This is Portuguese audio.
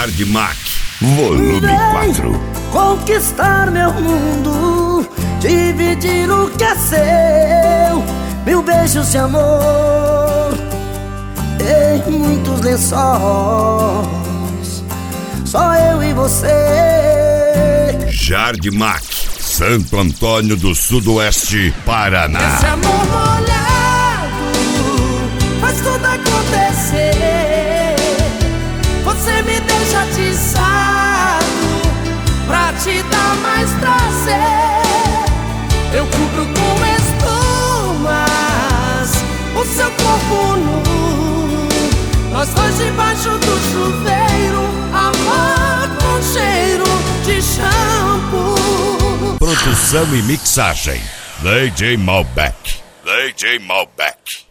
Jardimac, volume 4. Conquistar meu mundo, dividir o que é seu, mil beijos de amor em muitos lençóis, só eu e você. Jardimac, Santo Antônio do Sudoeste, Paraná. Esse amor molhado faz tudo acontecer. Você me deixa atiçado pra te dar mais prazer. Eu cubro com espumas o seu corpo nu, nós dois debaixo do chuveiro, amor com cheiro de shampoo. Produção e mixagem, DJ Malbec. DJ Malbec.